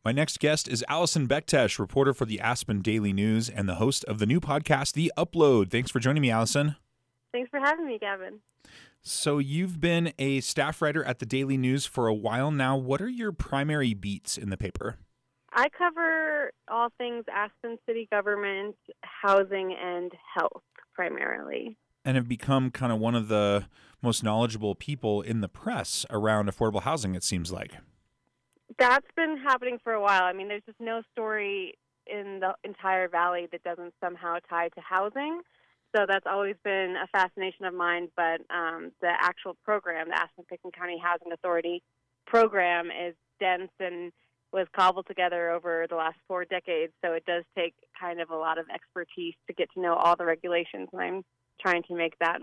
My next guest is Alison Bektesh, reporter for the Aspen Daily News and the host of the new podcast, The Upload. Thanks for joining me, Alison. Thanks for having me, Gavin. So you've been a staff writer at the Daily News for a while now. What are your primary beats in the paper? I cover all things Aspen city government, housing, and health primarily. And have become kind of one of the most knowledgeable people in the press around affordable housing, it seems like. That's been happening for a while. I mean, there's just no story in the entire valley that doesn't somehow tie to housing. So that's always been a fascination of mine. But the actual program, the Aspen-Pitkin County Housing Authority program, is dense and was cobbled together over the last 4 decades. So it does take kind of a lot of expertise to get to know all the regulations. And I'm trying to make that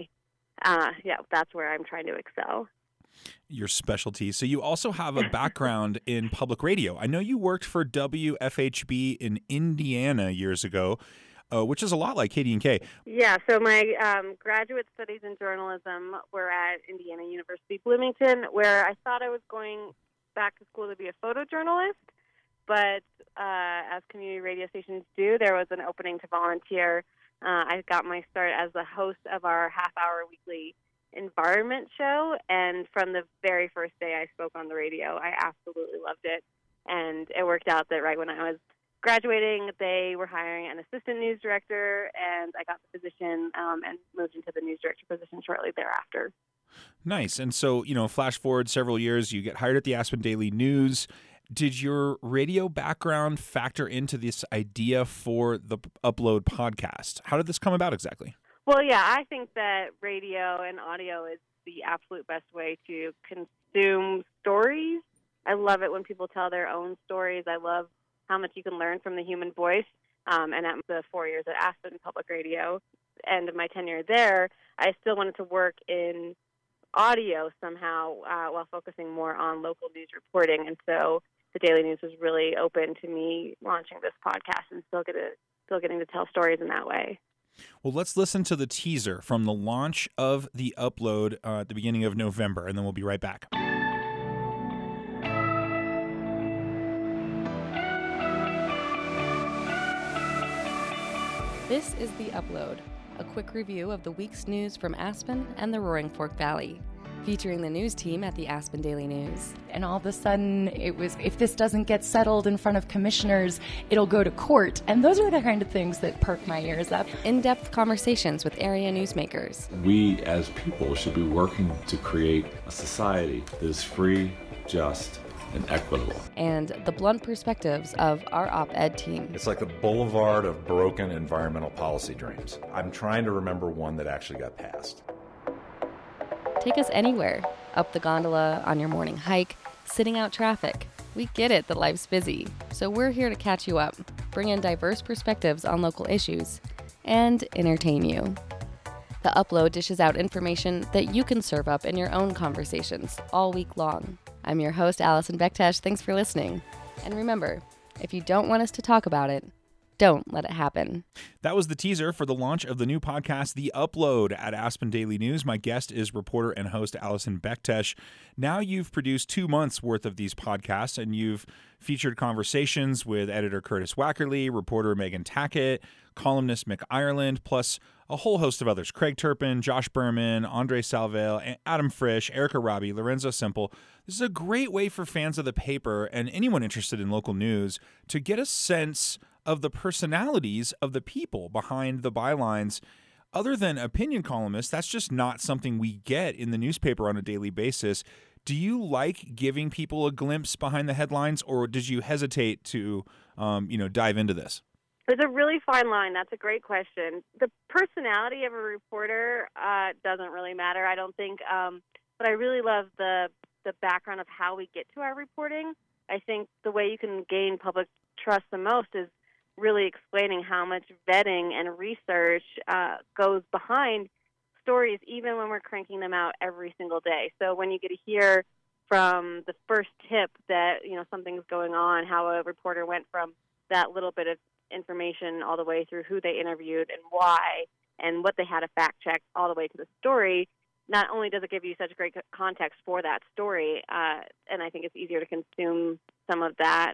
that's where I'm trying to excel. Your specialty. So you also have a background in public radio. I know you worked for WFHB in Indiana years ago, which is a lot like KD&K. Yeah, so my graduate studies in journalism were at Indiana University Bloomington, where I thought I was going back to school to be a photojournalist, but as community radio stations do, there was an opening to volunteer. I got my start as the host of our half-hour weekly environment show, and from the very first day I spoke on the radio, I absolutely loved it. And it worked out that right when I was graduating, they were hiring an assistant news director, and I got the position and moved into the news director position shortly thereafter. Nice. And so, flash forward several years, you get hired at the Aspen Daily News. Did your radio background factor into this idea for the Upload podcast? How did this come about exactly? Well, yeah, I think that radio and audio is the absolute best way to consume stories. I love it when people tell their own stories. I love how much you can learn from the human voice. And at the 4 years at Aspen Public Radio, end of my tenure there, I still wanted to work in audio somehow while focusing more on local news reporting. And so the Daily News was really open to me launching this podcast and still getting to tell stories in that way. Well, let's listen to the teaser from the launch of the Upload at the beginning of November, and then we'll be right back. This is The Upload, a quick review of the week's news from Aspen and the Roaring Fork Valley, featuring the news team at the Aspen Daily News. And all of a sudden, it was, if this doesn't get settled in front of commissioners, it'll go to court. And those are the kind of things that perk my ears up. In-depth conversations with area newsmakers. We, as people, should be working to create a society that is free, just, and equitable. And the blunt perspectives of our op-ed team. It's like the boulevard of broken environmental policy dreams. I'm trying to remember one that actually got passed. Take us anywhere, up the gondola, on your morning hike, sitting out traffic. We get it that life's busy, so we're here to catch you up, bring in diverse perspectives on local issues, and entertain you. The Upload dishes out information that you can serve up in your own conversations all week long. I'm your host, Alison Bektesh. Thanks for listening. And remember, if you don't want us to talk about it, don't let it happen. That was the teaser for the launch of the new podcast, The Upload, at Aspen Daily News. My guest is reporter and host Alison Bektesh. Now you've produced 2 months worth of these podcasts, and you've featured conversations with editor Curtis Wackerly, reporter Megan Tackett, columnist Mick Ireland, plus a whole host of others: Craig Turpin, Josh Berman, Andre Salvale, Adam Frisch, Erica Robbie, Lorenzo Simple. This is a great way for fans of the paper and anyone interested in local news to get a sense of the personalities of the people behind the bylines. Other than opinion columnists, that's just not something we get in the newspaper on a daily basis. Do you like giving people a glimpse behind the headlines, or did you hesitate to, dive into this? There's a really fine line. That's a great question. The personality of a reporter doesn't really matter, I don't think. But I really love the background of how we get to our reporting. I think the way you can gain public trust the most is really explaining how much vetting and research goes behind stories, even when we're cranking them out every single day. So when you get to hear from the first tip that, something's going on, how a reporter went from that little bit of information all the way through who they interviewed and why and what they had to fact check all the way to the story, not only does it give you such great context for that story, and I think it's easier to consume some of that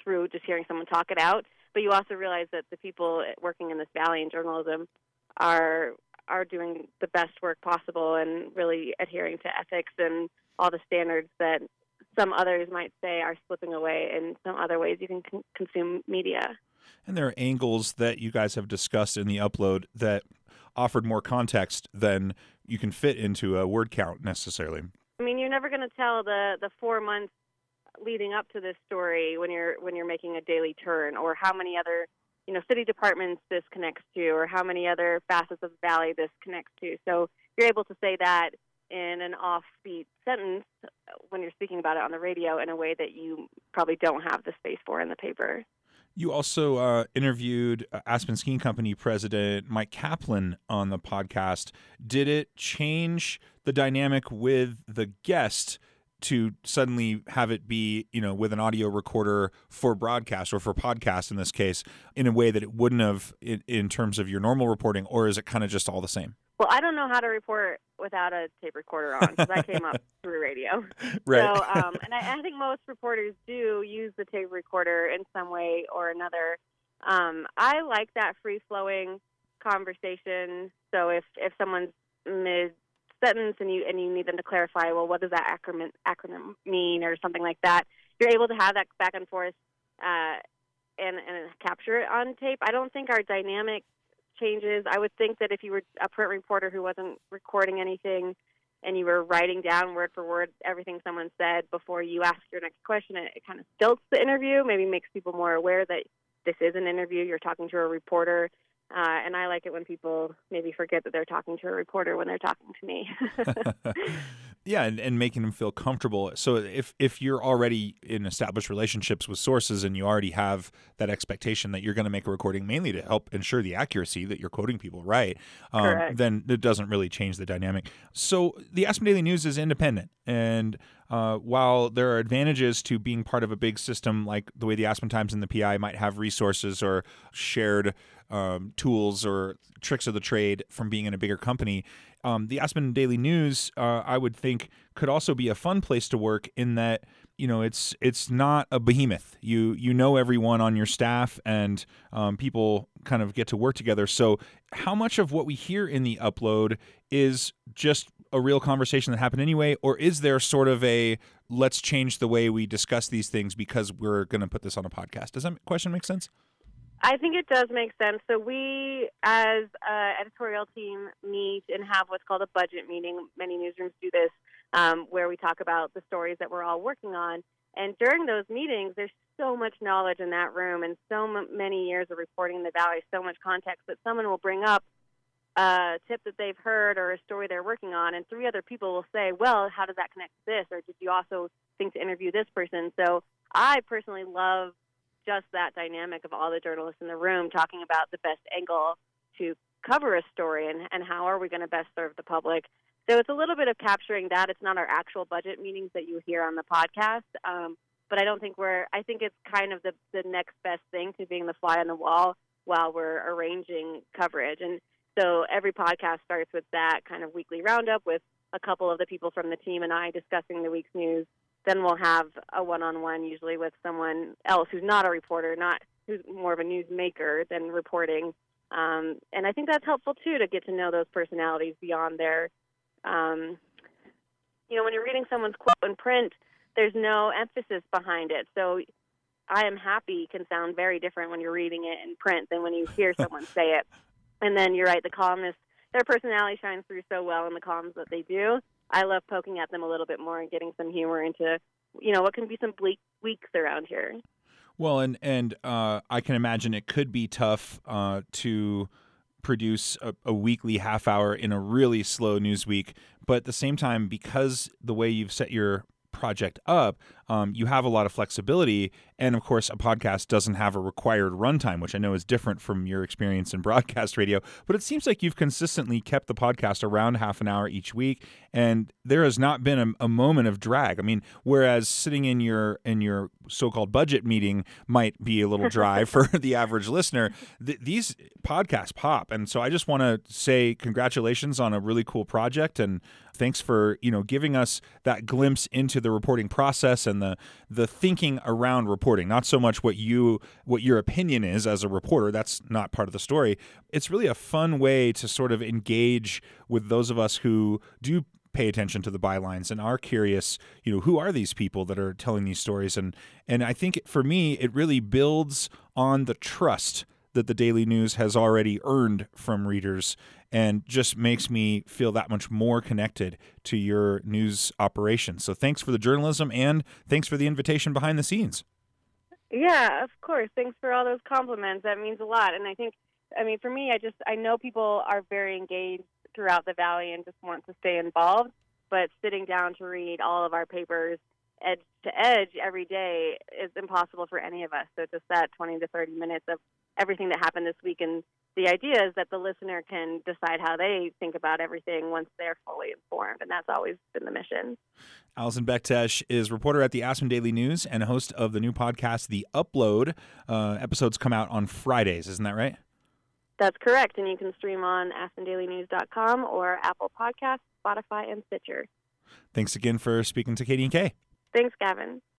through just hearing someone talk it out. But you also realize that the people working in this valley in journalism are doing the best work possible and really adhering to ethics and all the standards that some others might say are slipping away in some other ways you can consume media. And there are angles that you guys have discussed in the upload that offered more context than you can fit into a word count necessarily. I mean, you're never going to tell the 4 months leading up to this story when you're making a daily turn, or how many other city departments this connects to, or how many other facets of the valley this connects to. So you're able to say that in an offbeat sentence when you're speaking about it on the radio in a way that you probably don't have the space for in the paper. You also interviewed Aspen Skiing Company president Mike Kaplan on the podcast. Did it change the dynamic with the guest to suddenly have it be, with an audio recorder for broadcast or for podcast in this case, in a way that it wouldn't have in terms of your normal reporting, or is it kind of just all the same? Well, I don't know how to report without a tape recorder on because I came up through radio. Right. So, and I think most reporters do use the tape recorder in some way or another. I like that free-flowing conversation. So if someone's mid-sentence and you need them to clarify, well, what does that acronym mean or something like that, you're able to have that back and forth and capture it on tape. I don't think our dynamic changes. I would think that if you were a print reporter who wasn't recording anything and you were writing down word for word everything someone said before you ask your next question, it kind of stilts the interview, maybe makes people more aware that this is an interview, you're talking to a reporter. And I like it when people maybe forget that they're talking to a reporter when they're talking to me. Yeah, and making them feel comfortable. So if you're already in established relationships with sources and you already have that expectation that you're going to make a recording mainly to help ensure the accuracy that you're quoting people right, then it doesn't really change the dynamic. So the Aspen Daily News is independent. And while there are advantages to being part of a big system like the way the Aspen Times and the PI might have resources or shared tools or tricks of the trade from being in a bigger company, the Aspen Daily News, I would think, could also be a fun place to work in that, it's not a behemoth. You know everyone on your staff and people kind of get to work together. So how much of what we hear in the upload is just a real conversation that happened anyway, or is there sort of a let's change the way we discuss these things because we're going to put this on a podcast? Does that question make sense? I think it does make sense. So we, as an editorial team, meet and have what's called a budget meeting. Many newsrooms do this, where we talk about the stories that we're all working on. And during those meetings, there's so much knowledge in that room and so many years of reporting in the Valley, so much context that someone will bring up a tip that they've heard or a story they're working on, and 3 other people will say, well, how does that connect to this? Or did you also think to interview this person? So I personally love just that dynamic of all the journalists in the room talking about the best angle to cover a story and how are we going to best serve the public. So it's a little bit of capturing that. It's not our actual budget meetings that you hear on the podcast, but I think it's kind of the next best thing to being the fly on the wall while we're arranging coverage. And so every podcast starts with that kind of weekly roundup with a couple of the people from the team and I discussing the week's news. Then we'll have a one-on-one usually with someone else who's not a reporter, who's more of a news maker than reporting. And I think that's helpful, too, to get to know those personalities beyond their, when you're reading someone's quote in print, there's no emphasis behind it. So I am happy can sound very different when you're reading it in print than when you hear someone say it. And then you're right, the columnists, their personality shines through so well in the columns that they do. I love poking at them a little bit more and getting some humor into, what can be some bleak weeks around here. Well, and I can imagine it could be tough to produce a weekly half hour in a really slow news week. But at the same time, because the way you've set your project up, you have a lot of flexibility. And of course, a podcast doesn't have a required runtime, which I know is different from your experience in broadcast radio. But it seems like you've consistently kept the podcast around half an hour each week, and there has not been a moment of drag. I mean, whereas sitting in your so-called budget meeting might be a little dry for the average listener, these podcasts pop. And so I just want to say congratulations on a really cool project, and thanks for giving us that glimpse into the reporting process and the thinking around reporting. Not so much what your opinion is as a reporter. That's not part of the story. It's really a fun way to sort of engage with those of us who do pay attention to the bylines and are curious, who are these people that are telling these stories? And I think for me, it really builds on the trust that the Daily News has already earned from readers and just makes me feel that much more connected to your news operation. So thanks for the journalism and thanks for the invitation behind the scenes. Yeah, of course. Thanks for all those compliments. That means a lot. And for me, I know people are very engaged throughout the Valley and just want to stay involved, but sitting down to read all of our papers edge to edge every day is impossible for any of us. So just that 20 to 30 minutes of everything that happened this week, and the idea is that the listener can decide how they think about everything once they're fully informed, and that's always been the mission. Alison Bektesh is reporter at the Aspen Daily News and host of the new podcast, The Upload. Episodes come out on Fridays, isn't that right? That's correct, and you can stream on aspendailynews.com or Apple Podcasts, Spotify, and Stitcher. Thanks again for speaking to Katie and Kay. Thanks, Gavin.